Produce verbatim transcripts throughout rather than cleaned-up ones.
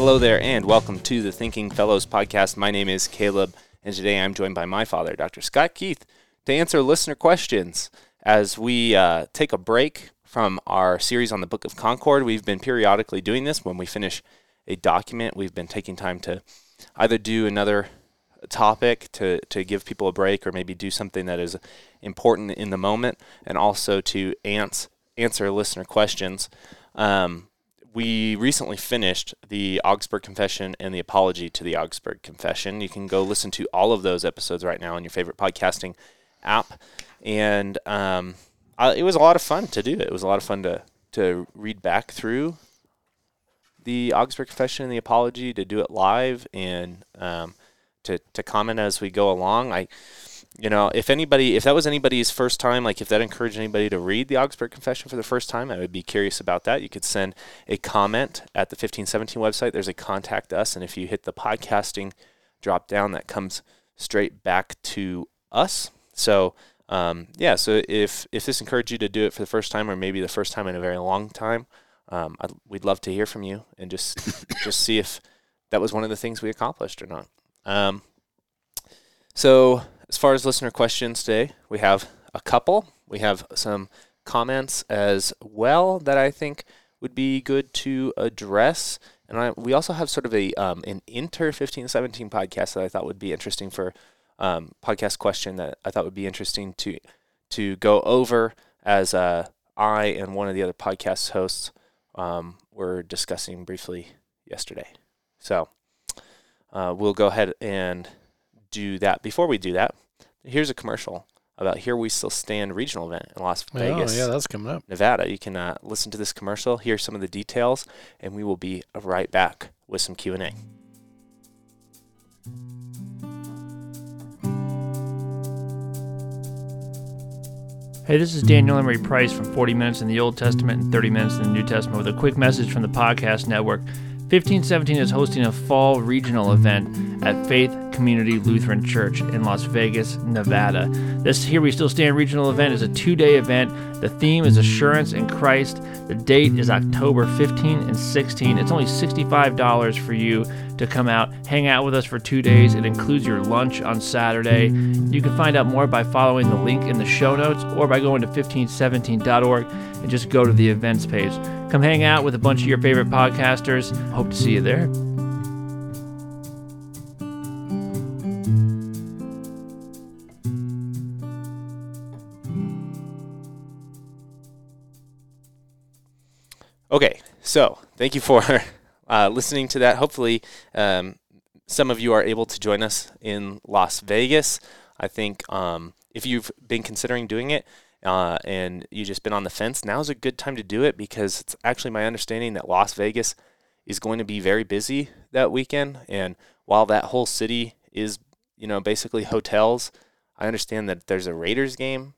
Hello there, and welcome to the Thinking Fellows podcast. My name is Caleb, and today I'm joined by my father, Doctor Scott Keith, to answer listener questions. As we uh, take a break from our series on the Book of Concord, we've been periodically doing this. When we finish a document, we've been taking time to either do another topic to, to give people a break, or maybe do something that is important in the moment, and also to ans- answer listener questions. Um, we recently finished the Augsburg Confession and the Apology to the Augsburg Confession. You can go listen to all of those episodes right now on your favorite podcasting app. And um, I, it was a lot of fun to do it. It was a lot of fun to, to read back through the Augsburg Confession and the Apology, to do it live, and um, to, to comment as we go along. I, you know, if anybody, if that was anybody's first time, like if that encouraged anybody to read the Augsburg Confession for the first time, I would be curious about that. You could send a comment at the fifteen seventeen website. There's a contact us, and if you hit the podcasting drop down, that comes straight back to us. So, um, yeah, so if, if this encouraged you to do it for the first time, or maybe the first time in a very long time, um, I'd, we'd love to hear from you and just just see if that was one of the things we accomplished or not. Um, so as far as listener questions today, we have a couple. We have some comments as well that I think would be good to address. And I, we also have sort of a um, an inter fifteen seventeen podcast that I thought would be interesting for um, podcast question that I thought would be interesting to to go over as uh, I and one of the other podcast hosts um, were discussing briefly yesterday. So uh, we'll go ahead and do that. Before we do that, here's a commercial about Here We Still Stand regional event in Las Vegas. Oh, yeah, that's coming up. Nevada. You can uh, listen to this commercial, hear some of the details, and we will be right back with some Q and A. Hey, this is Daniel Emery Price from forty minutes in the Old Testament and thirty minutes in the New Testament with a quick message from the podcast network. fifteen seventeen is hosting a fall regional event at Faith Community Lutheran Church in Las Vegas, Nevada. This Here We Still Stand regional event is a two-day event. The theme is Assurance in Christ. The date is October fifteenth and sixteenth. It's only sixty-five dollars for you to come out, hang out with us for two days. It includes your lunch on Saturday. You can find out more by following the link in the show notes or by going to fifteen seventeen dot org and just go to the events page. Come hang out with a bunch of your favorite podcasters. Hope to see you there. Okay, so thank you for uh, listening to that. Hopefully, um, some of you are able to join us in Las Vegas. I think um, if you've been considering doing it uh, and you've just been on the fence, now's a good time to do it, because it's actually my understanding that Las Vegas is going to be very busy that weekend. And while that whole city is, you know, basically hotels, I understand that there's a Raiders game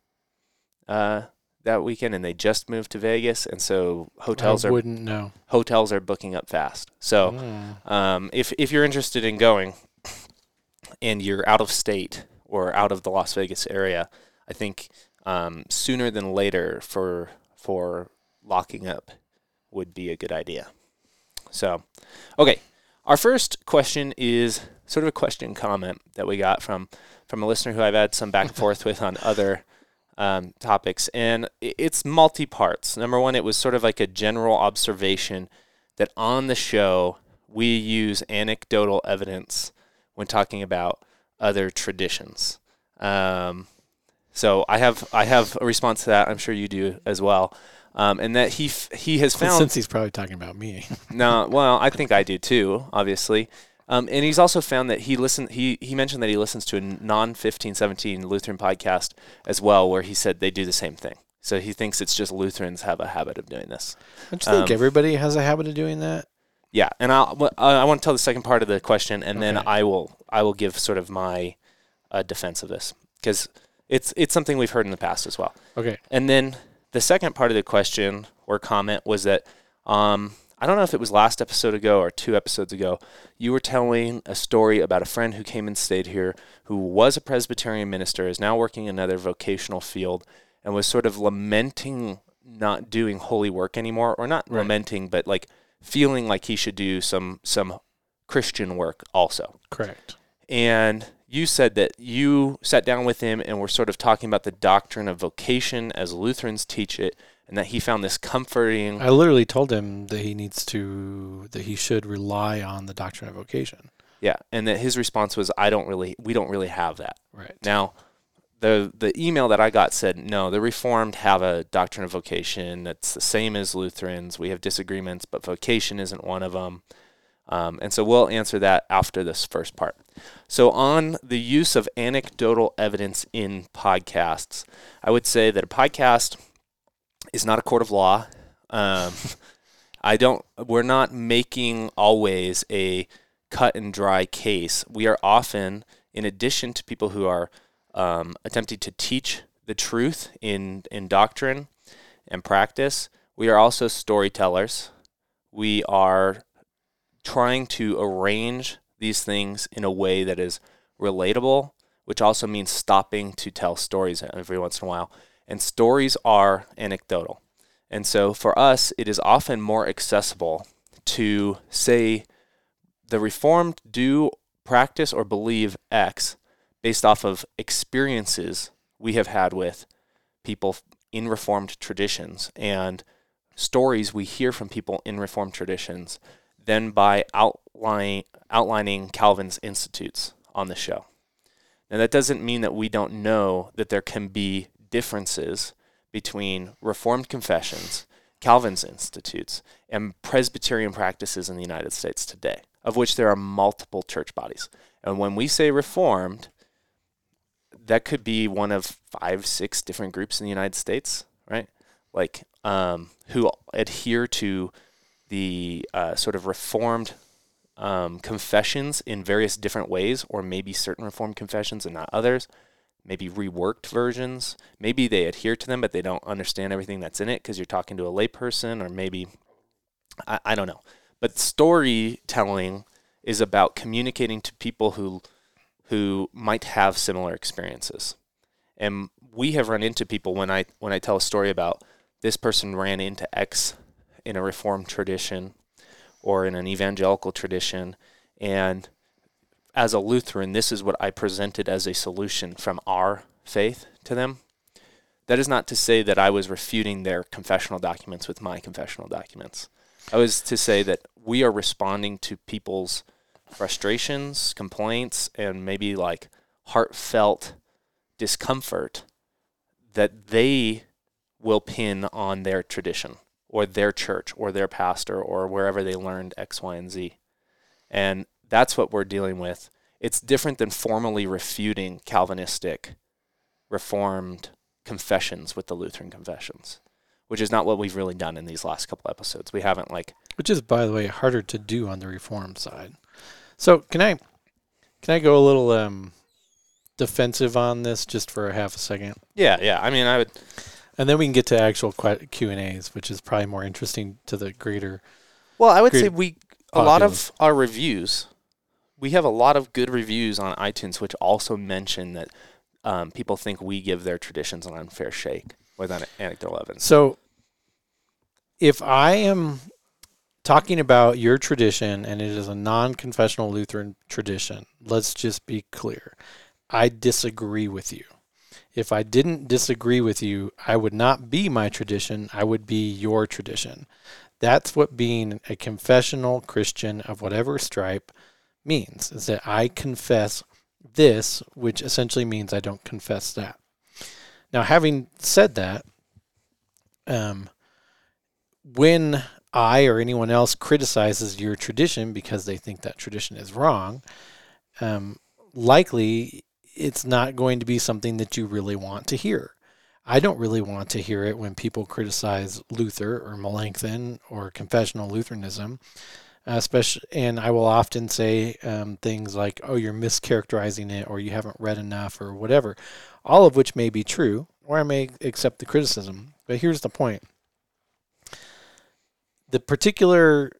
uh that weekend, and they just moved to Vegas, and so hotels I are wouldn't know. hotels are booking up fast. So, Mm. um, if if you're interested in going, and you're out of state or out of the Las Vegas area, I think um, sooner than later for for locking up would be a good idea. So, okay, our first question is sort of a question comment that we got from from a listener who I've had some back and forth with on other Um, topics, and it's multi-parts. Number one, it was sort of like a general observation that on the show we use anecdotal evidence when talking about other traditions. Um, so I have I have a response to that. I'm sure you do as well. Um, and that he f- he has found, since he's probably talking about me. no, well, I think I do too, obviously. Um, and he's also found that he listened. He, he mentioned that he listens to a non fifteen seventeen Lutheran podcast as well, where he said they do the same thing. So he thinks it's just Lutherans have a habit of doing this. Don't you think um, everybody has a habit of doing that? Yeah, and I'll, well, I want to tell the second part of the question, and then Okay. I will I will give sort of my uh, defense of this, because it's it's something we've heard in the past as well. Okay. And then the second part of the question or comment was that um, I don't know if it was last episode ago or two episodes ago, you were telling a story about a friend who came and stayed here who was a Presbyterian minister, is now working in another vocational field, and was sort of lamenting not doing holy work anymore, or not Right. lamenting, but like feeling like he should do some some Christian work also. Correct. And you said that you sat down with him and were sort of talking about the doctrine of vocation as Lutherans teach it, and that he found this comforting. I literally told him that he needs to, that he should rely on the doctrine of vocation. Yeah, and that his response was, I don't really, we don't really have that. Right. Now, the the email that I got said, no, the Reformed have a doctrine of vocation that's the same as Lutherans. We have disagreements, but vocation isn't one of them. Um, and so we'll answer that after this first part. So on the use of anecdotal evidence in podcasts, I would say that a podcast is not a court of law. Um, I don't, we're not making always a cut and dry case. We are often, in addition to people who are um, attempting to teach the truth in, in doctrine and practice, we are also storytellers. We are trying to arrange these things in a way that is relatable, which also means stopping to tell stories every once in a while. And stories are anecdotal. And so for us, it is often more accessible to say the Reformed do practice or believe X based off of experiences we have had with people in Reformed traditions and stories we hear from people in Reformed traditions than by outline, outlining Calvin's institutes on the show. Now, that doesn't mean that we don't know that there can be differences between Reformed confessions, Calvin's institutes, and Presbyterian practices in the United States today, of which there are multiple church bodies. And when we say Reformed, that could be one of five, six different groups in the United States, right? Like, um, who adhere to the uh, sort of Reformed um, confessions in various different ways, or maybe certain Reformed confessions and not others, maybe reworked versions. Maybe they adhere to them, but they don't understand everything that's in it because you're talking to a layperson, or maybe, I, I don't know. But storytelling is about communicating to people who who might have similar experiences. And we have run into people when I when I tell a story about this person ran into X in a Reformed tradition or in an evangelical tradition, and as a Lutheran, this is what I presented as a solution from our faith to them. That is not to say that I was refuting their confessional documents with my confessional documents. I was to say that we are responding to people's frustrations, complaints, and maybe like heartfelt discomfort that they will pin on their tradition or their church or their pastor or wherever they learned X, Y, and Z. And that's what we're dealing with. It's different than formally refuting Calvinistic Reformed confessions with the Lutheran confessions, which is not what we've really done in these last couple episodes. We haven't like... Which is, by the way, harder to do on the Reformed side. So can I can I go a little um, defensive on this just for a half a second? Yeah, yeah. I mean, I would... And then we can get to actual Q and A's, which is probably more interesting to the greater... Well, I would say we... A populace. lot of our reviews, we have a lot of good reviews on iTunes, which also mention that um, people think we give their traditions an unfair shake with an anecdotal evidence. So if I am talking about your tradition and it is a non-confessional Lutheran tradition, let's just be clear. I disagree with you. If I didn't disagree with you, I would not be my tradition. I would be your tradition. That's what being a confessional Christian of whatever stripe means, is that I confess this, which essentially means I don't confess that. Now, having said that, um, when I or anyone else criticizes your tradition because they think that tradition is wrong, um, likely it's not going to be something that you really want to hear. I don't really want to hear it when people criticize Luther or Melanchthon or confessional Lutheranism, uh, especially, and I will often say um, things like, oh, you're mischaracterizing it, or you haven't read enough, or whatever, all of which may be true, or I may accept the criticism. But here's the point. The particular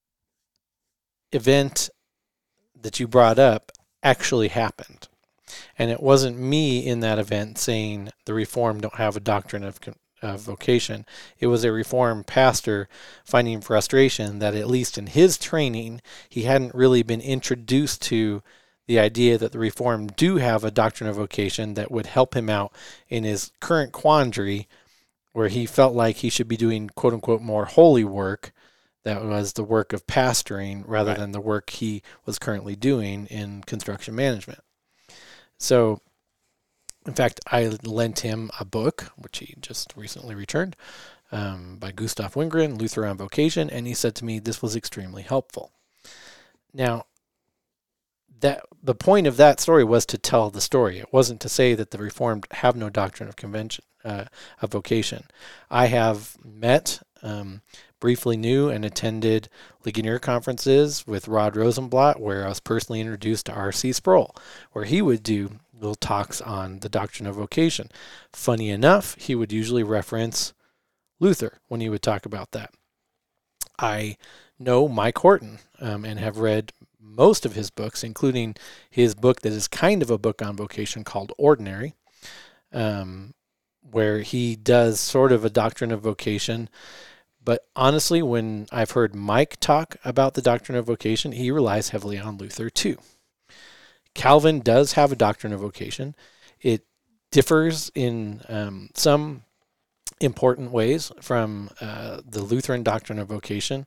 event that you brought up actually happened. And it wasn't me in that event saying the Reformed don't have a doctrine of of vocation. It was a Reformed pastor finding frustration that, at least in his training, he hadn't really been introduced to the idea that the Reformed do have a doctrine of vocation that would help him out in his current quandary, where he felt like he should be doing quote-unquote more holy work, that was the work of pastoring, rather right. than the work he was currently doing in construction management. So, in fact, I lent him a book, which he just recently returned, um, by Gustav Wingren, Luther on Vocation, and he said to me this was extremely helpful. Now, that the point of that story was to tell the story. It wasn't to say that the Reformed have no doctrine of convention, uh, of vocation. I have met, um, briefly knew, and attended Ligonier conferences with Rod Rosenblatt, where I was personally introduced to R C Sproul, where he would do little talks on the doctrine of vocation. Funny enough, he would usually reference Luther when he would talk about that. I know Mike Horton um, and have read most of his books, including his book that is kind of a book on vocation called Ordinary, um, where he does sort of a doctrine of vocation. But honestly, when I've heard Mike talk about the doctrine of vocation, he relies heavily on Luther too. Calvin does have a doctrine of vocation. It differs in um, some important ways from uh, the Lutheran doctrine of vocation.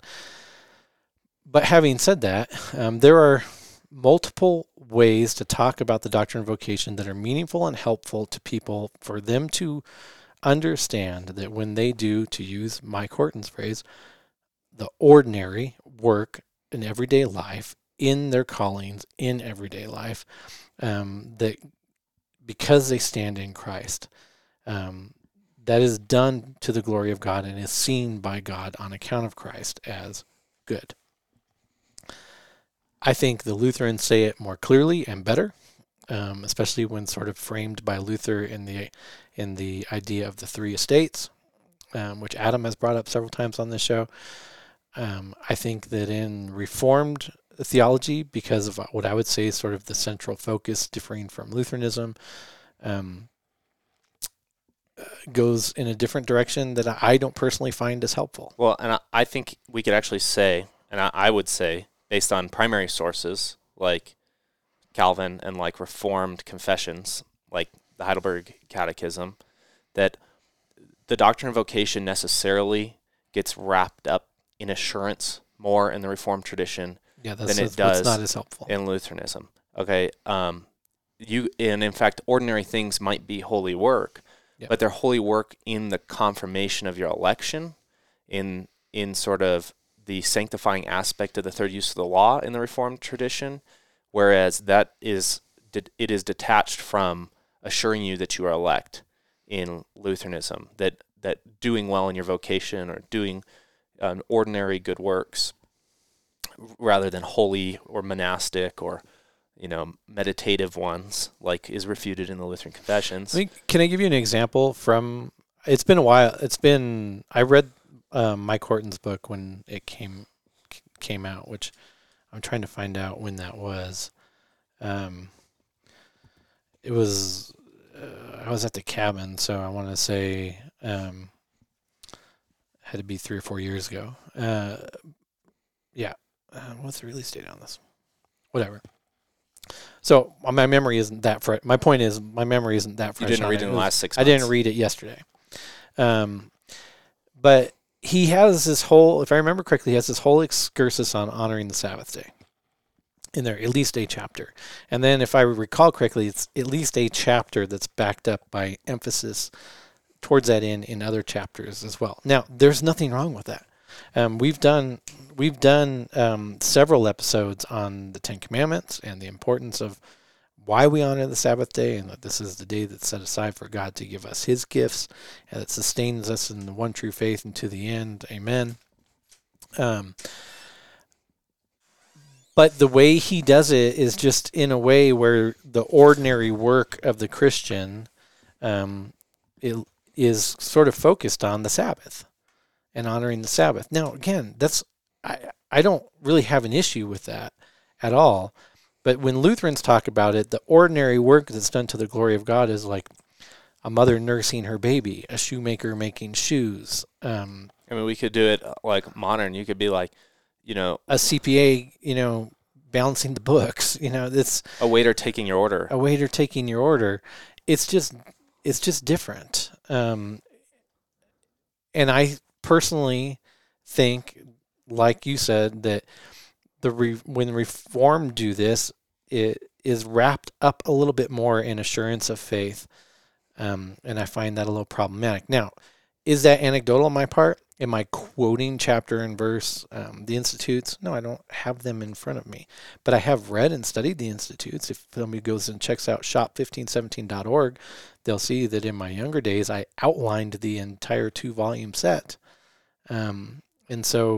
But having said that, um, there are multiple ways to talk about the doctrine of vocation that are meaningful and helpful to people for them to understand that when they do, to use Mike Horton's phrase, the ordinary work in everyday life, in their callings, in everyday life, um, that because they stand in Christ, um, that is done to the glory of God and is seen by God on account of Christ as good. I think the Lutherans say it more clearly and better, um, especially when sort of framed by Luther in the in the idea of the three estates, um, which Adam has brought up several times on this show. Um, I think that in Reformed theology, because of what I would say is sort of the central focus differing from Lutheranism, um, goes in a different direction that I don't personally find as helpful. Well, and I, I think we could actually say, and I, I would say, based on primary sources like Calvin and like Reformed confessions, like the Heidelberg Catechism, that the doctrine of vocation necessarily gets wrapped up in assurance more in the Reformed tradition yeah, that's, than that's, it does that's not as helpful in Lutheranism. Okay, um, you and in fact, ordinary things might be holy work, yep. but they're holy work in the confirmation of your election, in in sort of the sanctifying aspect of the third use of the law in the Reformed tradition, whereas that is it is detached from assuring you that you are elect in Lutheranism, that that doing well in your vocation or doing um, ordinary good works rather than holy or monastic or, you know, meditative ones, like is refuted in the Lutheran confessions. I mean, can I give you an example from, it's been a while, it's been, I read um, Mike Horton's book when it came came out, which I'm trying to find out when that was. Um, it was, uh, I was at the cabin, so I want to say um, had to be three or four years ago. Uh, yeah. Uh, what's the release date on this? Whatever. So my memory isn't that fresh. My point is, my memory isn't that fresh. You didn't read it in it the was, last six I months. didn't read it yesterday. Um, but he has this whole, if I remember correctly, he has this whole excursus on honoring the Sabbath day in there, at least a chapter. And then if I recall correctly, it's at least a chapter that's backed up by emphasis towards that end in other chapters as well. Now, there's nothing wrong with that. Um, we've done we've done um, several episodes on the Ten Commandments and the importance of why we honor the Sabbath day, and that this is the day that's set aside for God to give us His gifts, and that sustains us in the one true faith and to the end. Amen. Um, but the way he does it is just in a way where the ordinary work of the Christian um, it is sort of focused on the Sabbath and honoring the Sabbath. Now, again, that's I, I don't really have an issue with that at all. But when Lutherans talk about it, the ordinary work that's done to the glory of God is like a mother nursing her baby, a shoemaker making shoes. Um, I mean, we could do it like modern. You could be like, you know, a C P A, you know, balancing the books. You know, it's a waiter taking your order. A waiter taking your order. It's just, it's just different. Um, and I personally think, like you said, that the re- when Reformed do this, it is wrapped up a little bit more in assurance of faith. Um, and I find that a little problematic. Now, is that anecdotal on my part? Am I quoting chapter and verse, um, the Institutes? No, I don't have them in front of me. But I have read and studied the Institutes. If somebody goes and checks out shop fifteen seventeen dot org, they'll see that in my younger days, I outlined the entire two-volume set. Um, and so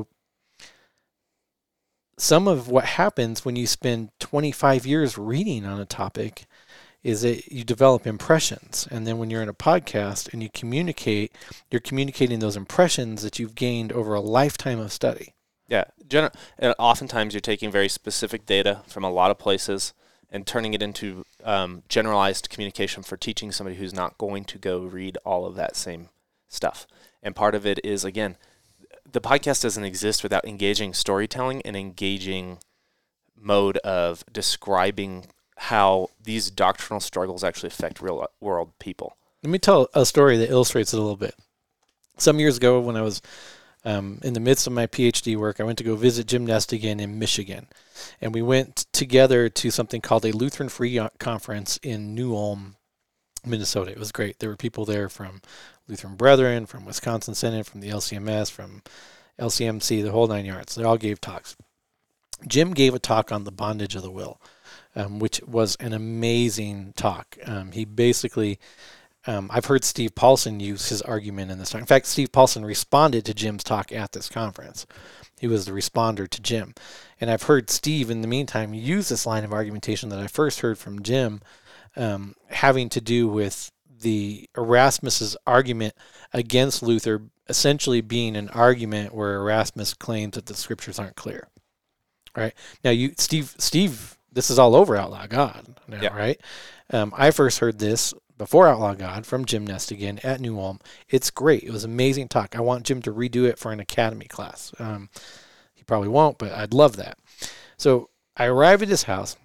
some of what happens when you spend twenty-five years reading on a topic is that you develop impressions. And then when you're in a podcast and you communicate, you're communicating those impressions that you've gained over a lifetime of study. Yeah. Gen- oftentimes you're taking very specific data from a lot of places and turning it into um, generalized communication for teaching somebody who's not going to go read all of that same stuff. And part of it is, again, the podcast doesn't exist without engaging storytelling and engaging mode of describing how these doctrinal struggles actually affect real world people. Let me tell a story that illustrates it a little bit. Some years ago when I was um, in the midst of my PhD work, I went to go visit Jim Nestigan in Michigan. And we went together to something called a Lutheran Free Conference in New Ulm, Minnesota. It was great. There were people there from Lutheran Brethren, from Wisconsin Synod, from the L C M S, from L C M C, the whole nine yards. They all gave talks. Jim gave a talk on the bondage of the will. Um, which was an amazing talk. Um, he basically, um, I've heard Steve Paulson use his argument in this talk. In fact, Steve Paulson responded to Jim's talk at this conference. He was the responder to Jim. And I've heard Steve, in the meantime, use this line of argumentation that I first heard from Jim, um, having to do with the Erasmus's argument against Luther essentially being an argument where Erasmus claims that the scriptures aren't clear. All right. Now, you, Steve, Steve, this is all over Outlaw God now, yeah. right? Um, I first heard this before Outlaw God from Jim Nestigan at New Ulm. It's great. It was an amazing talk. I want Jim to redo it for an academy class. Um, he probably won't, but I'd love that. So I arrive at his house,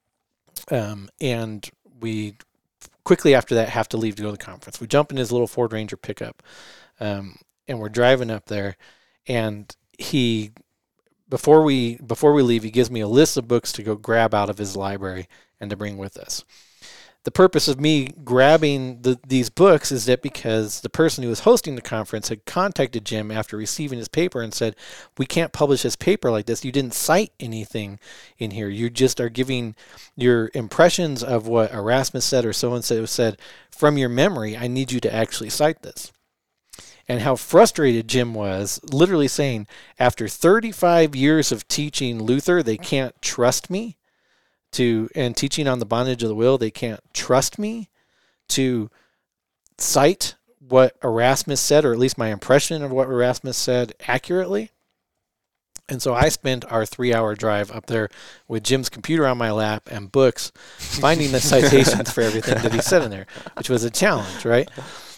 um, and we quickly after that have to leave to go to the conference. We jump in his little Ford Ranger pickup, um, and we're driving up there, and he... Before we before we leave, he gives me a list of books to go grab out of his library and to bring with us. The purpose of me grabbing the, these books is that because the person who was hosting the conference had contacted Jim after receiving his paper and said, we can't publish this paper like this. You didn't cite anything in here. You just are giving your impressions of what Erasmus said or so-and-so said from your memory. I need you to actually cite this. And how frustrated Jim was, literally saying, after thirty-five years of teaching Luther, they can't trust me to, and teaching on the bondage of the will, they can't trust me to cite what Erasmus said, or at least my impression of what Erasmus said accurately. And so I spent our three-hour drive up there with Jim's computer on my lap and books, finding the citations for everything that he said in there, which was a challenge, right?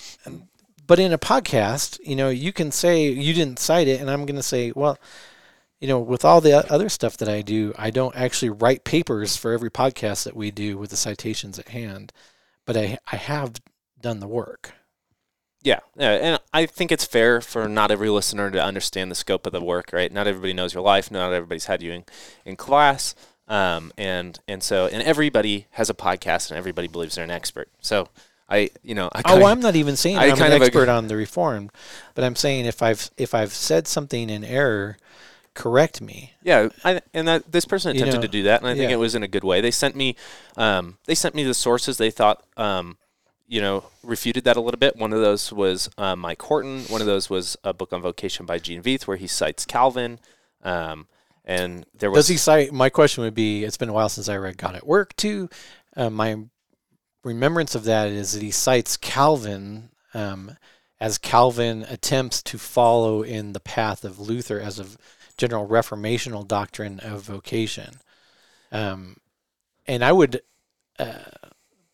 But in a podcast, you know, you can say you didn't cite it, and I'm going to say, well, you know, with all the other stuff that I do, I don't actually write papers for every podcast that we do with the citations at hand, but I I have done the work. Yeah, yeah, and I think it's fair for not every listener to understand the scope of the work, right? Not everybody knows your life. Not everybody's had you in, in class, um, and and so and everybody has a podcast, and everybody believes they're an expert. So. I, you know, I oh, I'm not even saying I I'm kind an of expert agree. on the Reformed, but I'm saying if I've if I've said something in error, correct me. Yeah, I, and that this person attempted you know, to do that, and I think yeah. it was in a good way. They sent me, um, they sent me the sources they thought, um, you know, refuted that a little bit. One of those was uh, Mike Horton. One of those was a book on vocation by Gene Veith, where he cites Calvin. Um, and there was does he cite? My question would be: it's been a while since I read God at Work too. Uh, my remembrance of that is that he cites Calvin um, as Calvin attempts to follow in the path of Luther as a general reformational doctrine of vocation. Um, and I would uh,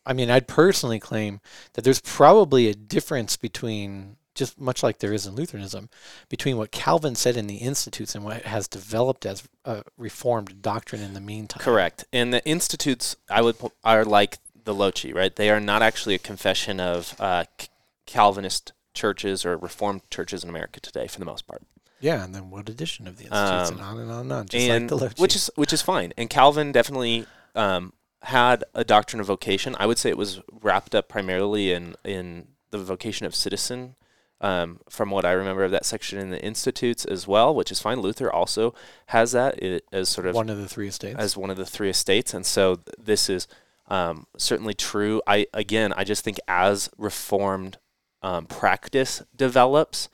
I mean, I'd personally claim that there's probably a difference between, just much like there is in Lutheranism, between what Calvin said in the Institutes and what has developed as a Reformed doctrine in the meantime. Correct. And the Institutes, I would are like the Lochi, right? They are not actually a confession of uh, Calvinist churches or Reformed churches in America today, for the most part. Yeah, and then what edition of the Institutes, um, and on and on and on, just and like the Lochi. Which is, which is fine. And Calvin definitely um, had a doctrine of vocation. I would say it was wrapped up primarily in, in the vocation of citizen, um, from what I remember of that section in the Institutes as well, which is fine. Luther also has that it, as sort of one of the three estates. As one of the three estates. And so th- this is um, certainly true. I Again, I just think as Reformed um, practice develops,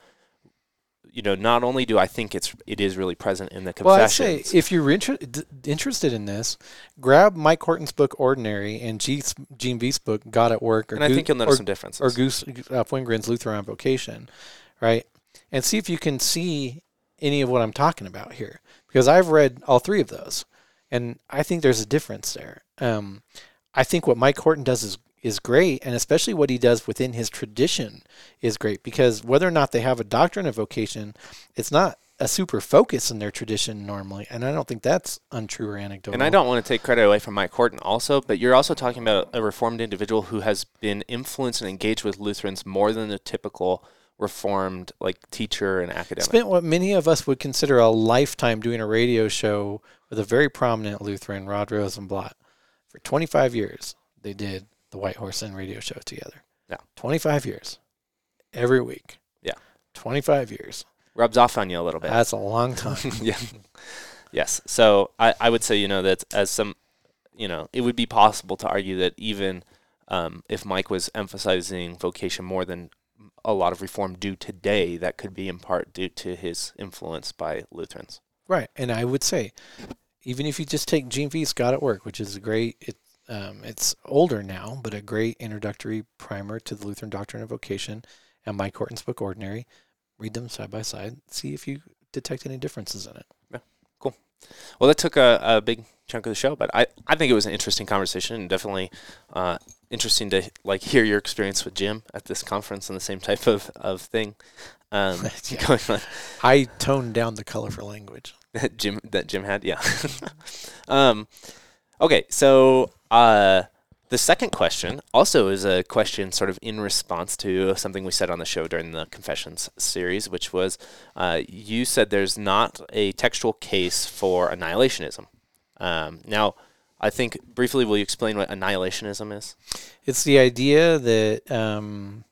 you know, not only do I think it's it is really present in the confessions. Well, I'd say if you're inter- d- interested in this, grab Mike Horton's book Ordinary and G's, Gene Veith's book God at Work, or and I Goose, think you'll notice or, some differences, or Goose uh, Wingren's Lutheran Vocation, right? And see if you can see any of what I'm talking about here, because I've read all three of those, and I think there's a difference there. Um, I think what Mike Horton does is is great, and especially what he does within his tradition is great, because whether or not they have a doctrine of vocation, it's not a super focus in their tradition normally, and I don't think that's untrue or anecdotal. And I don't want to take credit away from Mike Horton also, but you're also talking about a Reformed individual who has been influenced and engaged with Lutherans more than the typical Reformed like teacher and academic. Spent what many of us would consider a lifetime doing a radio show with a very prominent Lutheran, Rod Rosenblatt. For twenty-five years, they did the White Horse Inn radio show together. Yeah. twenty-five years. Every week. Yeah. twenty-five years. Rubs off on you a little bit. That's a long time. Yeah. Yes. So I, I would say, you know, that as some, you know, it would be possible to argue that even um, if Mike was emphasizing vocation more than a lot of Reform do today, that could be in part due to his influence by Lutherans. Right. And I would say, even if you just take Gene Veith's God at Work, which is a great, it, um, it's older now, but a great introductory primer to the Lutheran doctrine of vocation, and Mike Horton's book Ordinary, read them side by side, see if you detect any differences in it. Yeah, cool. Well, that took a, a big chunk of the show, but I, I think it was an interesting conversation, and definitely uh, interesting to like hear your experience with Jim at this conference and the same type of, of thing um, Yeah. going on. I toned down the colorful language. That Jim that Jim had, yeah. um, okay, so uh, the second question also is a question sort of in response to something we said on the show during the Confessions series, which was uh, you said there's not a textual case for annihilationism. Um, now, I think briefly, will you explain what annihilationism is? It's the idea that um,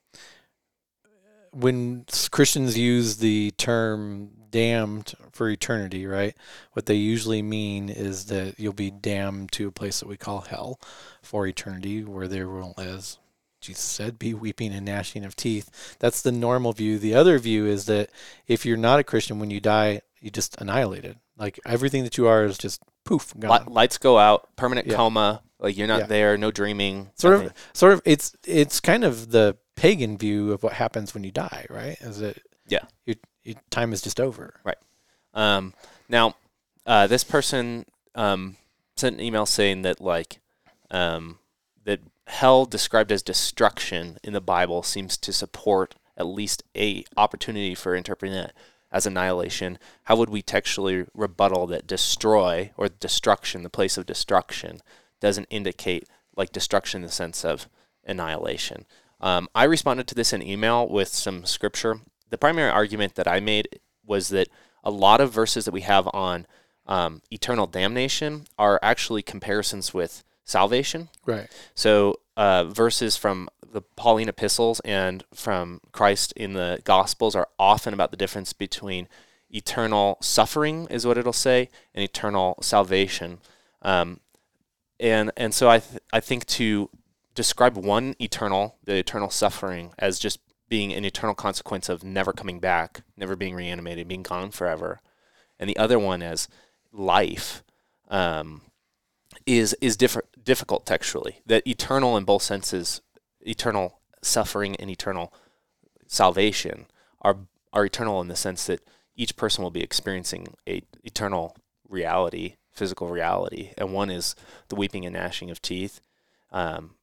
when Christians use the term damned for eternity, right, what they usually mean is that you'll be damned to a place that we call hell for eternity, where there will, as Jesus said, be weeping and gnashing of teeth. That's the normal view. The other view is that if you're not a Christian, when you die, you just annihilated. Like everything that you are is just poof, gone. Lights go out, permanent Yeah. coma, like you're not Yeah. there, no dreaming. Sort nothing. of, sort of. It's it's kind of the pagan view of what happens when you die, right? Is that Yeah. your, your time is just over. Um, now, uh, this person um, sent an email saying that like um, that hell described as destruction in the Bible seems to support at least a opportunity for interpreting it as annihilation. How would we textually rebuttal that destroy or destruction, the place of destruction, doesn't indicate like destruction in the sense of annihilation? Um, I responded to this in email with some scripture. The primary argument that I made was that a lot of verses that we have on um, eternal damnation are actually comparisons with salvation. Right. So uh, verses from the Pauline epistles and from Christ in the Gospels are often about the difference between eternal suffering, is what it'll say, and eternal salvation. Um, and and so I th- I think to describe one eternal, the eternal suffering, as just being an eternal consequence of never coming back, never being reanimated, being gone forever, and the other one as life, um, is is diff- difficult textually. That eternal in both senses, eternal suffering and eternal salvation, are are eternal in the sense that each person will be experiencing a eternal reality, physical reality, and one is the weeping and gnashing of teeth, um,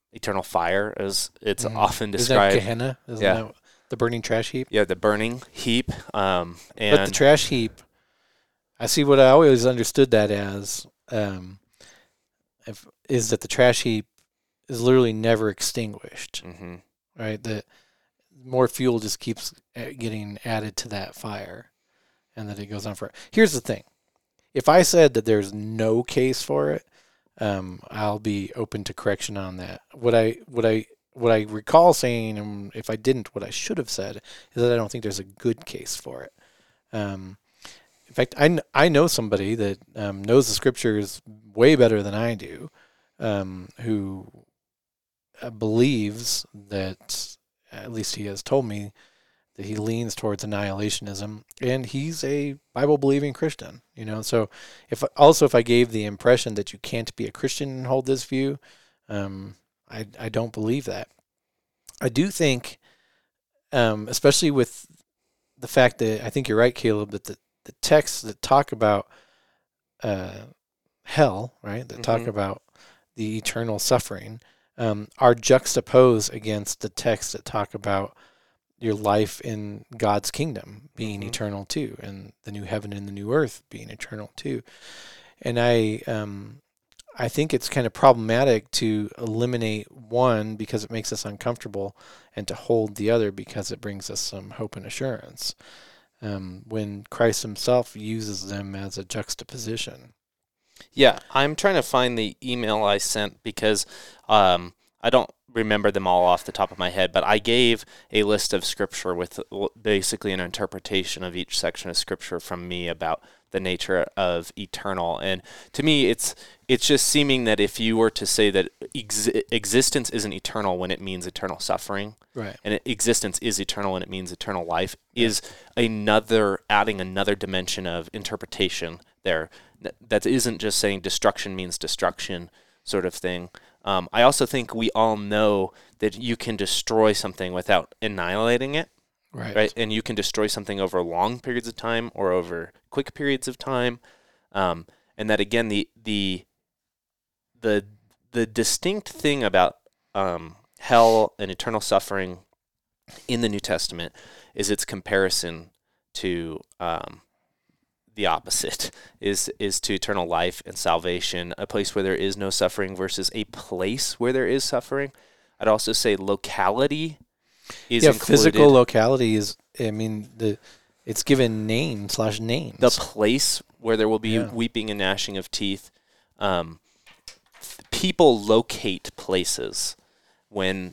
eternal fire, as it's Mhm. often Isn't that described. Gehenna? Isn't Yeah. that the burning trash heap? Yeah, the burning heap. Um, and But the trash heap, I see what I always understood that as, um, if, is that the trash heap is literally never extinguished, mhm. right? That more fuel just keeps a- getting added to that fire, and that it goes on for. Here's the thing: if I said that there's no case for it, um, I'll be open to correction on that. What I what I what I recall saying, and if I didn't, what I should have said is that I don't think there's a good case for it. Um, in fact, I, kn- I know somebody that um, knows the scriptures way better than I do, um, who uh, believes that, at least he has told me, that he leans towards annihilationism, and he's a Bible-believing Christian. You know, so if also if I gave the impression that you can't be a Christian and hold this view, um, I I don't believe that. I do think, um, especially with the fact that I think you're right, Caleb, that the the texts that talk about uh, hell, right, that talk Mhm. about the eternal suffering, um, are juxtaposed against the texts that talk about your life in God's kingdom being Mhm. eternal too, and the new heaven and the new earth being eternal too. And I, um, I think it's kind of problematic to eliminate one because it makes us uncomfortable, and to hold the other because it brings us some hope and assurance. Um, when Christ Himself uses them as a juxtaposition. Yeah, I'm trying to find the email I sent because um, I don't remember them all off the top of my head, but I gave a list of scripture with basically an interpretation of each section of scripture from me about the nature of eternal. And to me, it's it's just seeming that if you were to say that ex- existence isn't eternal when it means eternal suffering, Right. and it, existence is eternal when it means eternal life, is another adding another dimension of interpretation there. That isn't just saying destruction means destruction sort of thing. Um, I also think we all know that you can destroy something without annihilating it, Right. right? And you can destroy something over long periods of time or over quick periods of time. Um, and that again, the the the the distinct thing about um, hell and eternal suffering in the New Testament is its comparison to um, the opposite is is to eternal life and salvation, a place where there is no suffering versus a place where there is suffering. I'd also say locality is yeah, included. physical locality is, I mean, the it's given name slash names. The place where there will be Yeah. weeping and gnashing of teeth. Um, people locate places when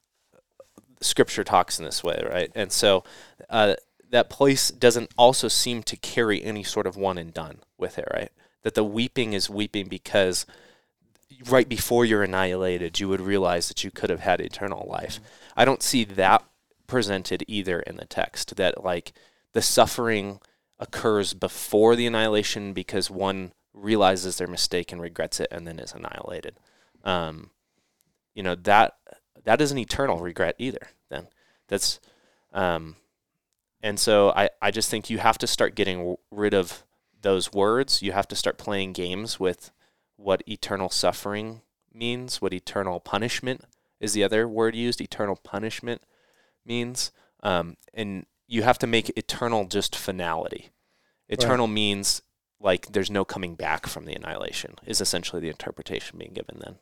Scripture talks in this way, right? And so uh, that place doesn't also seem to carry any sort of one and done with it, right? That the weeping is weeping because right before you're annihilated, you would realize that you could have had eternal life. Mm-hmm. I don't see that presented either in the text, that like the suffering occurs before the annihilation because one realizes their mistake and regrets it and then is annihilated. Um, you know, that that is an eternal regret either then. That's um, and so I, I just think you have to start getting rid of those words. You have to start playing games with what eternal suffering means, what eternal punishment is the other word used, eternal punishment means. Um, and you have to make eternal just finality. Eternal right. means like there's no coming back from the annihilation is essentially the interpretation being given then.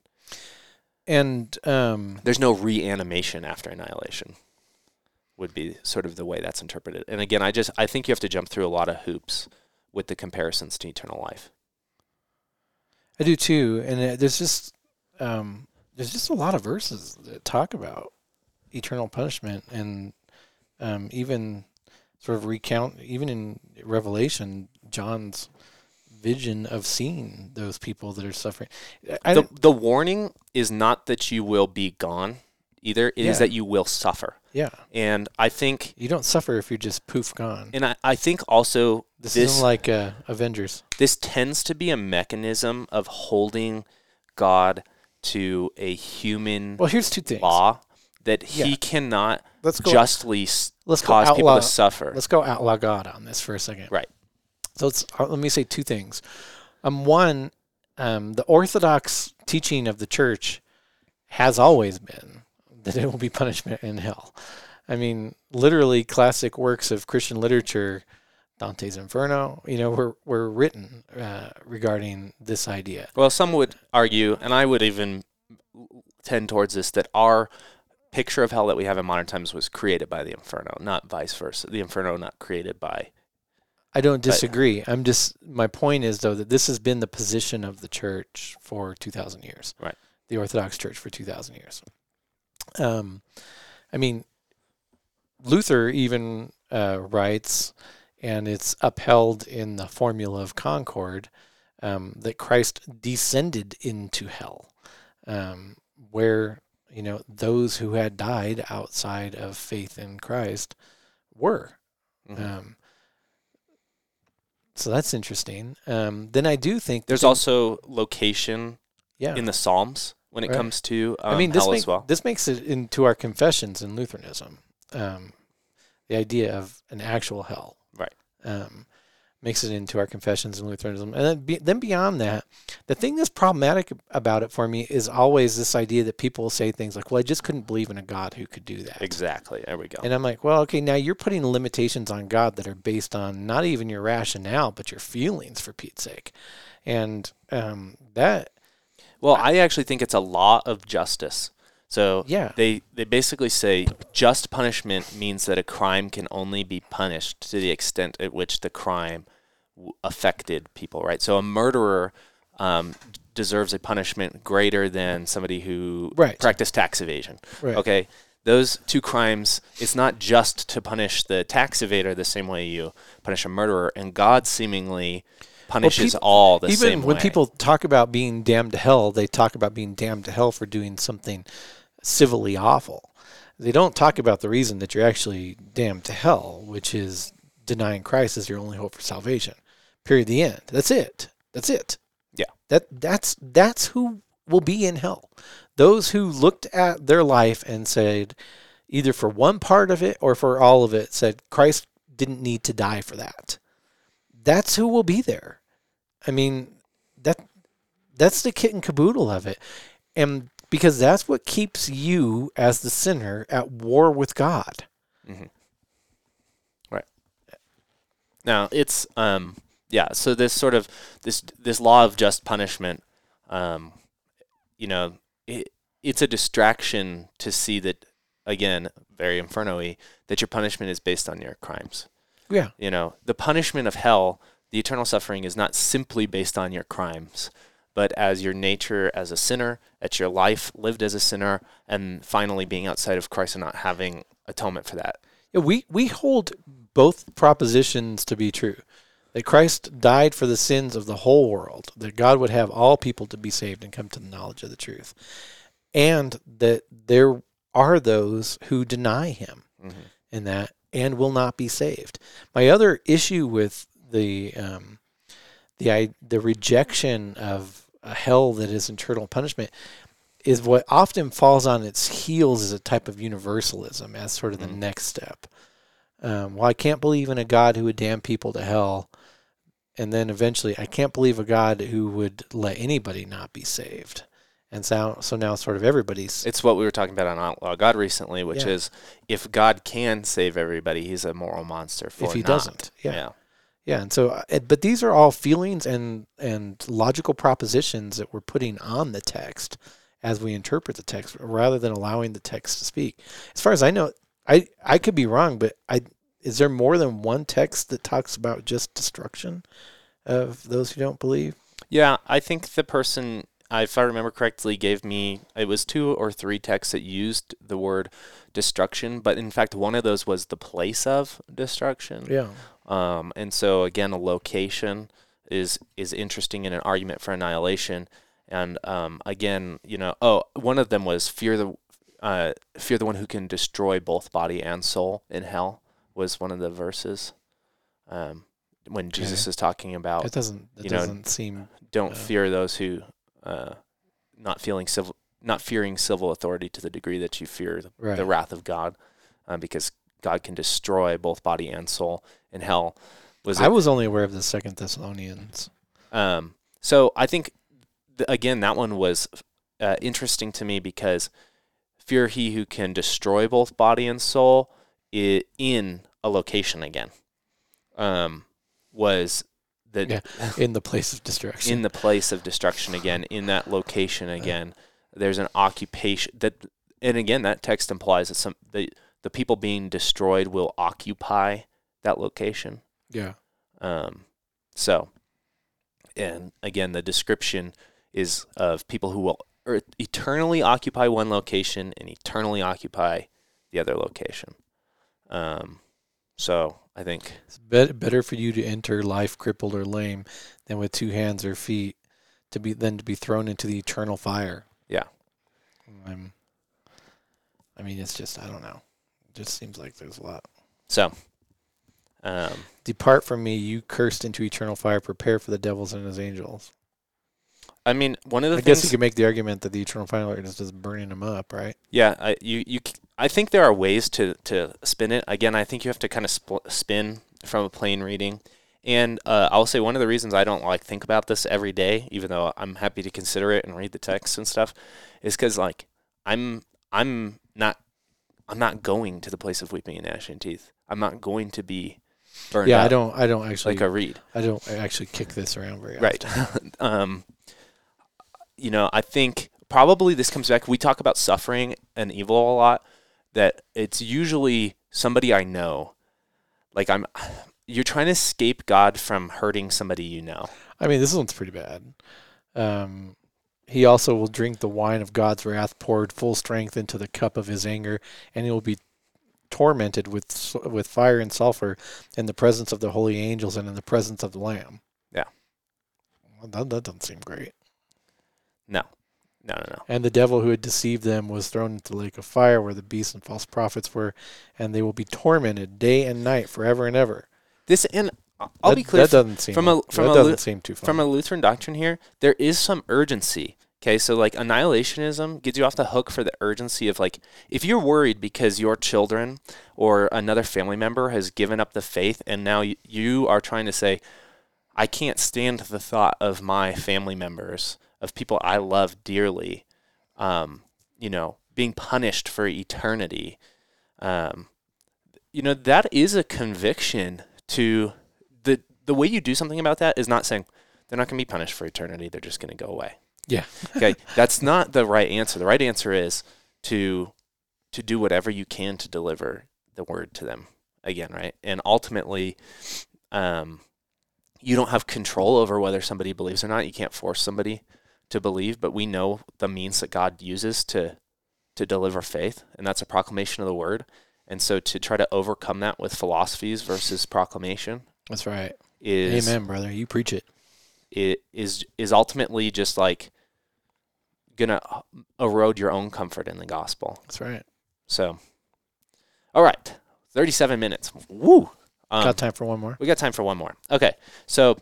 And um, there's no reanimation after annihilation would be sort of the way that's interpreted. And again, I just I think you have to jump through a lot of hoops with the comparisons to eternal life. I do too, and there's just um, there's just a lot of verses that talk about eternal punishment, and um, even sort of recount, even in Revelation, John's vision of seeing those people that are suffering. I the, the warning is not that you will be gone either. It yeah. is that you will suffer. Yeah. And I think you don't suffer if you're just poof gone. And I, I think also this, this isn't like uh, Avengers. This tends to be a mechanism of holding God to a human well, here's two things. law that yeah. he cannot let's go, justly let's cause outlaw, people to suffer. Let's go outlaw God on this for a second. Right. So let's, uh, let me say two things. Um, one, um, the Orthodox teaching of the church has always been that it will be punishment in hell. I mean, literally classic works of Christian literature, Dante's Inferno, you know, were, were written uh, regarding this idea. Well, some would argue, and I would even tend towards this, that our picture of hell that we have in modern times was created by the Inferno, not vice versa. The Inferno not created by... I don't disagree. But, I'm just, my point is, though, that this has been the position of the church for two thousand years. Right. The Orthodox Church for two thousand years. Um, I mean, Luther even uh, writes, and it's upheld in the Formula of Concord, um, that Christ descended into hell, um, where, you know, those who had died outside of faith in Christ were. Mm-hmm. Um, so that's interesting. Um, then I do think there's also location yeah. in the Psalms when it right. comes to um, I mean, this hell make, as well. This makes it into our confessions in Lutheranism. Um, the idea of an actual hell. Right. Um, makes it into our confessions in Lutheranism. And then, be, then beyond that, the thing that's problematic about it for me is always this idea that people say things like, well, I just couldn't believe in a God who could do that. Exactly. There we go. And I'm like, well, okay, now you're putting limitations on God that are based on not even your rationale, but your feelings, for Pete's sake. And um, that... Well, I actually think it's a law of justice. So yeah. they, they basically say just punishment means that a crime can only be punished to the extent at which the crime w- affected people, right? So a murderer um, deserves a punishment greater than somebody who right. practiced tax evasion. Right. Okay, those two crimes, it's not just to punish the tax evader the same way you punish a murderer, and God seemingly punishes well, people, all the even same way. Even when people talk about being damned to hell, they talk about being damned to hell for doing something civilly awful. They don't talk about the reason that you're actually damned to hell, which is denying Christ as your only hope for salvation. Period. The end. That's it. That's it. Yeah. That that's that's who will be in hell. Those who looked at their life and said, either for one part of it or for all of it, said Christ didn't need to die for that. That's who will be there. I mean, that that's the kit and caboodle of it. And because that's what keeps you, as the sinner, at war with God. Mm-hmm. Right. Now, it's, um, yeah, so this sort of, this this law of just punishment, um, you know, it, it's a distraction to see that, again, very inferno-y, that your punishment is based on your crimes. Yeah. You know, the punishment of hell, the eternal suffering, is not simply based on your crimes, but as your nature as a sinner, at your life lived as a sinner, and finally being outside of Christ and not having atonement for that. Yeah, we, we hold both propositions to be true. That Christ died for the sins of the whole world, that God would have all people to be saved and come to the knowledge of the truth, and that there are those who deny him mm-hmm. in that and will not be saved. My other issue with the um, the the rejection of a hell that is eternal punishment is what often falls on its heels as a type of universalism as sort of the mm-hmm. next step. Um, well, I can't believe in a God who would damn people to hell, and then eventually I can't believe a God who would let anybody not be saved. And so, so now sort of everybody's... It's what we were talking about on Outlaw God recently, which yeah. is if God can save everybody, he's a moral monster for If he not. doesn't, yeah. yeah. Yeah, and so, but these are all feelings and, and logical propositions that we're putting on the text as we interpret the text, rather than allowing the text to speak. As far as I know, I, I could be wrong, but I is there more than one text that talks about just destruction of those who don't believe? Yeah, I think the person, if I remember correctly, gave me, it was two or three texts that used the word destruction, but in fact one of those was the place of destruction. Yeah. Um, and so again, a location is is interesting in an argument for annihilation. And um, again, you know, oh, one of them was fear the uh, fear the one who can destroy both body and soul in hell was one of the verses. Um, when okay. Jesus is talking about, it doesn't, it you doesn't know, seem don't uh, fear those who uh, not feeling civil, not fearing civil authority to the degree that you fear the, right. the wrath of God, um, because God can destroy both body and soul in hell. Was I it, was only aware of the Second Thessalonians. Um, so I think th- again that one was uh, interesting to me because fear he who can destroy both body and soul i- in a location again um, was the Yeah, in the place of destruction. in the place of destruction again, in that location again. There's an occupation that, and again, that text implies that some the the people being destroyed will occupy that location. Yeah. Um, so, and again, the description is of people who will er, eternally occupy one location and eternally occupy the other location. Um, so I think It's bet- better for you to enter life crippled or lame than with two hands or feet to be than to be thrown into the eternal fire. Yeah. I'm, I mean, it's just, I don't know. It just seems like there's a lot. so. Um, Depart from me, you cursed into eternal fire. Prepare for the devils and his angels. I mean, one of the I things. guess you could make the argument that the eternal fire is just burning them up, right? Yeah, I, you, you, c- I think there are ways to, to spin it. Again, I think you have to kind of spl- spin from a plain reading. And uh, I'll say one of the reasons I don't like think about this every day, even though I'm happy to consider it and read the text and stuff, is because like I'm I'm not I'm not going to the place of weeping and gnashing teeth. I'm not going to be burned Yeah, up I don't. I don't actually. like a reed. I don't actually kick this around very Right. often. um, you know, I think probably this comes back. We talk about suffering and evil a lot. That it's usually somebody I know. Like I'm, you're trying to escape God from hurting somebody you know. I mean, this one's pretty bad. Um, he also will drink the wine of God's wrath, poured full strength into the cup of his anger, and he will be tormented with s- with fire and sulfur in the presence of the holy angels and in the presence of the Lamb. Yeah. Well, that, that doesn't seem great. No, no, no, no. And the devil who had deceived them was thrown into the lake of fire where the beasts and false prophets were, and they will be tormented day and night forever and ever. This and I'll that, be clear. That doesn't seem from a from that a doesn't Lu- seem too fun. from a Lutheran doctrine here, there is some urgency. Okay, so like annihilationism gets you off the hook for the urgency of like if you're worried because your children or another family member has given up the faith and now you, you are trying to say, I can't stand the thought of my family members, of people I love dearly, um, you know, being punished for eternity. Um, you know, that is a conviction to the the way you do something about that is not saying they're not going to be punished for eternity. They're just going to go away. Yeah. Okay. That's not the right answer. The right answer is to to do whatever you can to deliver the word to them again, right? And ultimately, um, you don't have control over whether somebody believes or not. You can't force somebody to believe, but we know the means that God uses to to deliver faith, and that's a proclamation of the word. And so to try to overcome that with philosophies versus proclamation That's right. is Amen, brother. You preach it. it is is ultimately just like gonna erode your own comfort in the gospel. That's right. So, all right, thirty-seven minutes. Woo! Um, Got time for one more? we got time for one more. Okay, so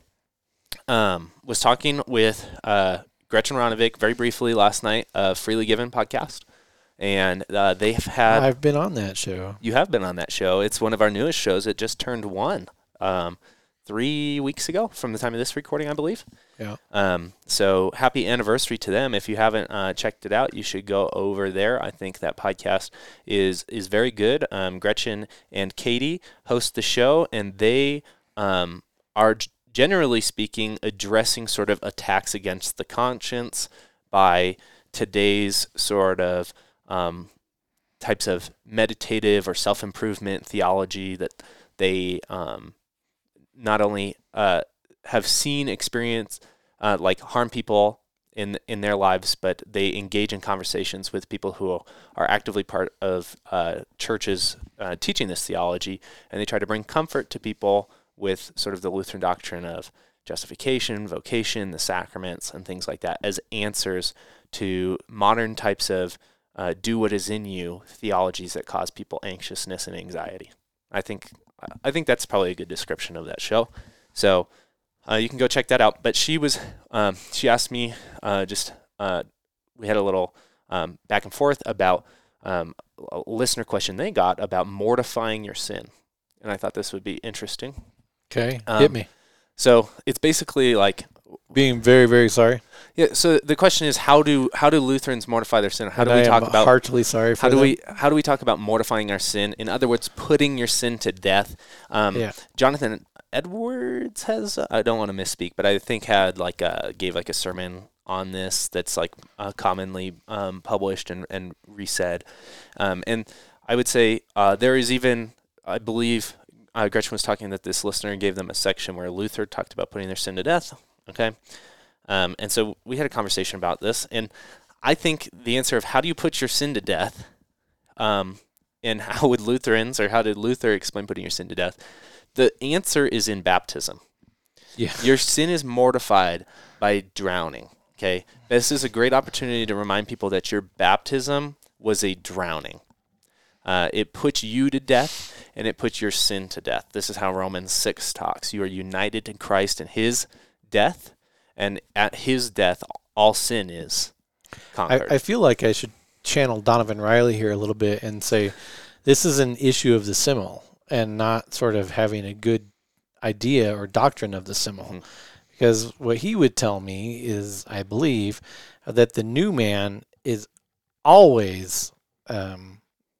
um, was talking with uh, Gretchen Ronovic very briefly last night, uh, Freely Given podcast, and uh, they've had. I've been on that show. You have been on that show. It's one of our newest shows. It just turned one. Um, three weeks ago from the time of this recording, I believe. Yeah. Um, so happy anniversary to them. If you haven't uh, checked it out, you should go over there. I think that podcast is is very good. Um, Gretchen and Katie host the show, and they um, are g- generally speaking addressing sort of attacks against the conscience by today's sort of um, types of meditative or self-improvement theology that they um, not only uh, have seen, experience, uh, like harm people in in their lives, but they engage in conversations with people who are actively part of uh, churches uh, teaching this theology, and they try to bring comfort to people with sort of the Lutheran doctrine of justification, vocation, the sacraments, and things like that as answers to modern types of uh, do what is in you theologies that cause people anxiousness and anxiety. I think I think that's probably a good description of that show. So uh, you can go check that out. But she was, um, she asked me uh, just, uh, we had a little um, back and forth about um, a listener question they got about mortifying your sin. And I thought this would be interesting. Okay. Um, Hit me. So it's basically like being very, very sorry. Yeah. So the question is, how do how do Lutherans mortify their sin? How And do we I talk am about heartily sorry for how do them. we how do we talk about mortifying our sin? In other words, putting your sin to death. Um, Yeah. Jonathan Edwards has uh, I don't want to misspeak, but I think had like a, gave like a sermon on this that's like uh, commonly um, published and and resaid. Um, and I would say uh, there is even I believe uh, Gretchen was talking that this listener gave them a section where Luther talked about putting their sin to death. Okay. Um, and so we had a conversation about this, and I think the answer of how do you put your sin to death, um, and how would Lutherans, or how did Luther explain putting your sin to death? The answer is in baptism. Yeah. Your sin is mortified by drowning, okay? This is a great opportunity to remind people that your baptism was a drowning. Uh, it puts you to death, and it puts your sin to death. This is how Romans six talks. You are united in Christ in his death, and at his death, all sin is conquered. I, I feel like I should channel Donovan Riley here a little bit and say this is an issue of the simul and not sort of having a good idea or doctrine of the simul. Mm-hmm. Because what he would tell me is, I believe, that the new man is always um,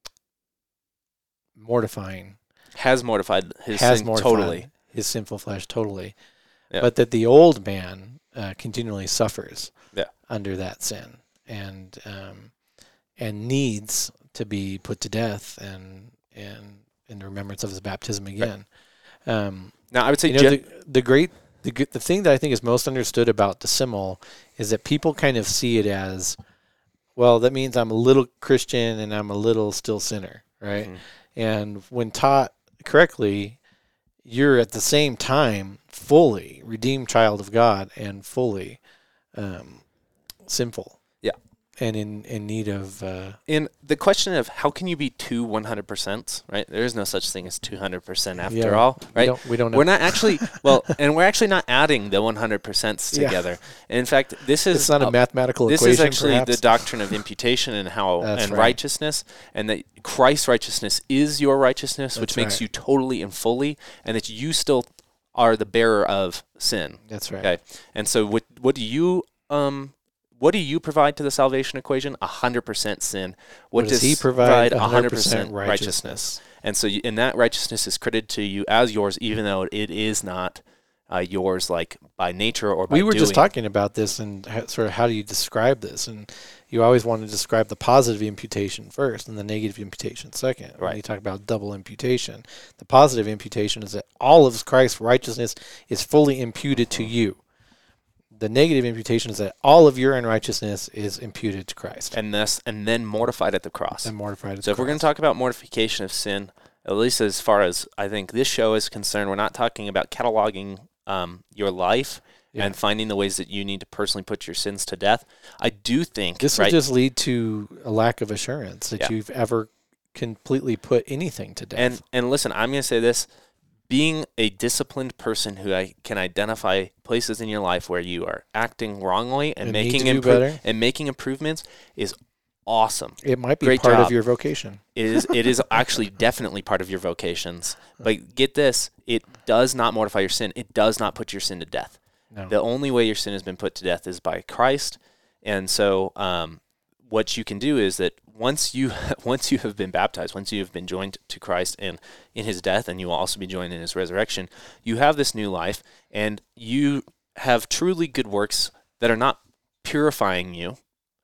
mortifying. Has mortified his has sin mortified totally. his sinful flesh totally. Yeah. But that the old man uh, continually suffers Yeah. under that sin and um, and needs to be put to death and and in remembrance of his baptism again. Right. Um, now, I would say you know, gen- the, the great the the thing that I think is most understood about the simul is that people kind of see it as, well, that means I'm a little Christian and I'm a little still sinner, right? Mm-hmm. And when taught correctly, you're at the same time fully redeemed child of God and fully um, sinful. Yeah. And in, in need of... Uh, and the question of how can you be two one hundred percent, right? There is no such thing as two hundred percent after yeah, all, right? We don't, we don't know. We're not actually, well, and we're actually not adding the one hundred percents Yeah. together. And in fact, this is... It's not a uh, mathematical This equation, is actually perhaps. the doctrine of imputation and how That's and right. righteousness, and that Christ's righteousness is your righteousness, which That's makes right. you totally and fully, and that you still are the bearer of sin. That's right. Okay, and so what what do you um what do you provide to the salvation equation? A hundred percent sin. What does he provide? A one hundred percent righteousness. And so, you, and that righteousness is credited to you as yours, even though it is not uh, yours, like by nature or by We were doing. just talking about this and ha- sort of how do you describe this, and you always want to describe the positive imputation first and the negative imputation second. When Right. you talk about double imputation, the positive imputation is that all of Christ's righteousness is fully imputed to you. The negative imputation is that all of your unrighteousness is imputed to Christ and thus and then mortified at the cross. and mortified. at So the if we're going to cross. talk about mortification of sin, at least as far as I think this show is concerned, we're not talking about cataloging um, your life Yeah. and finding the ways that you need to personally put your sins to death. I do think This right, will just lead to a lack of assurance that Yeah. you've ever completely put anything to death. and and listen, I'm going to say this: being a disciplined person who I can identify places in your life where you are acting wrongly and And need making to do impro- better. and making improvements is awesome. it might be great part job. of your vocation. It is it is actually definitely part of your vocations. But get this, it does not mortify your sin. It does not put your sin to death. No. The only way your sin has been put to death is by Christ. And so um, what you can do is that once you once you have been baptized, once you have been joined to Christ and in his death, and you will also be joined in his resurrection, you have this new life, and you have truly good works that are not purifying you,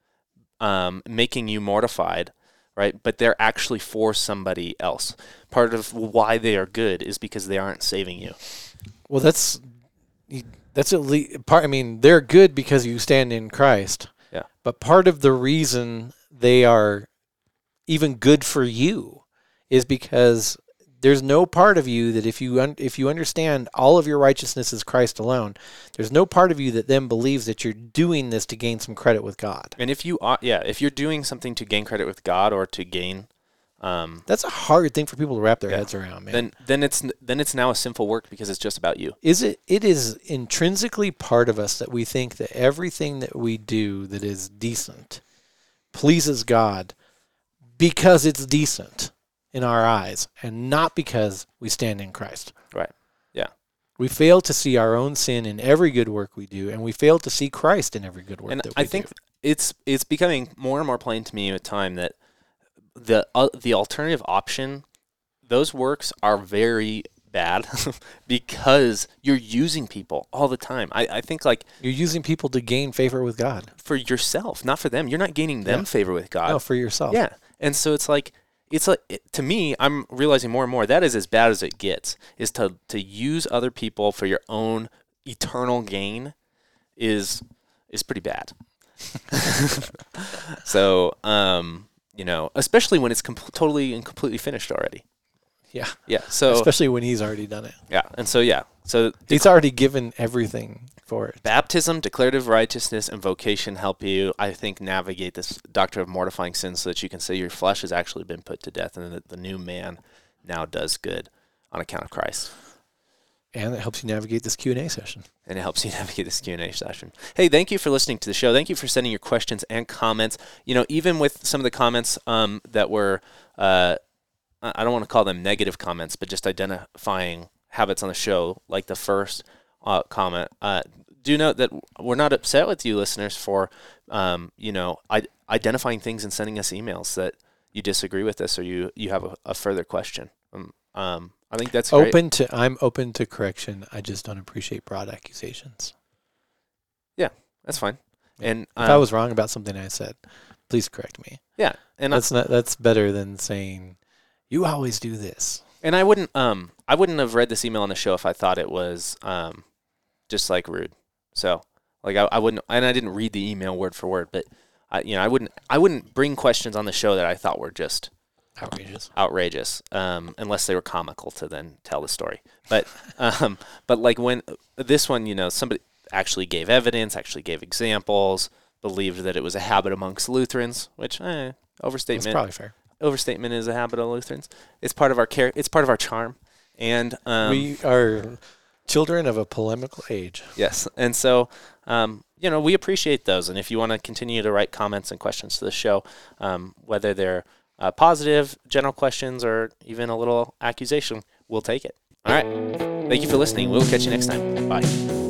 um, making you mortified, right? But they're actually for somebody else. Part of why they are good is because they aren't saving you. Well, that's that's at least part. I mean, they're good because you stand in Christ. Yeah. But part of the reason they are even good for you is because there's no part of you that if you un- if you understand all of your righteousness is Christ alone, there's no part of you that then believes that you're doing this to gain some credit with God. And if you are, yeah, if you're doing something to gain credit with God or to gain, um, That's a hard thing for people to wrap their Yeah. heads around, man. then then it's then it's now a sinful work because it's just about you. Is it it is intrinsically part of us that we think that everything that we do that is decent pleases God because it's decent in our eyes and not because we stand in Christ. Right. Yeah. We fail to see our own sin in every good work we do, and we fail to see Christ in every good work And that we I think do. it's it's becoming more and more plain to me with time that the uh, the alternative option, those works are very bad because you're using people all the time. I, I think like You're using people to gain favor with God. for yourself, not for them. You're not gaining them Yeah. favor with God. No, for yourself. Yeah. And so it's like, it's like, it, to me, I'm realizing more and more that is as bad as it gets, is to, to use other people for your own eternal gain is, is pretty bad. So, um, you know, especially when it's com- totally and completely finished already. Yeah. Yeah. So, Especially when he's already done it. yeah. And so, yeah. So He's already given everything for it. baptism, declarative righteousness, and vocation help you, I think, navigate this doctrine of mortifying sin so that you can say your flesh has actually been put to death and that the new man now does good on account of Christ. And it helps you navigate this Q and A session. And it helps you navigate this Q and A session. Hey, thank you for listening to the show. Thank you for sending your questions and comments. You know, even with some of the comments um, that were, uh, I don't want to call them negative comments, but just identifying habits on the show, like the first uh, comment. Uh, do note that we're not upset with you listeners for, um, you know, I- identifying things and sending us emails that you disagree with us or you, you have a, a further question. Um, um, I think that's great. Open to I'm open to correction. I just don't appreciate broad accusations. That's fine. And um, If I was wrong about something I said, please correct me. yeah, and I, That's not that's better than saying you always do this. and I wouldn't um I wouldn't have read this email on the show if I thought it was um just like rude. So like I, I wouldn't, and I didn't read the email word for word, but I you know I wouldn't I wouldn't bring questions on the show that I thought were just Outrageous. outrageous, um, unless they were comical to then tell the story. But um, but like when this one, you know, somebody actually gave evidence, actually gave examples, believed that it was a habit amongst Lutherans, which eh, That's overstatement. probably fair. Overstatement is a habit of Lutherans. It's part of our care. It's part of our charm, and um, we are children of a polemical age. yes, and so um, you know we appreciate those. And if you want to continue to write comments and questions to the show, um, whether they're uh, positive, general questions, or even a little accusation, we'll take it. All right. Thank you for listening. We'll catch you next time. Bye.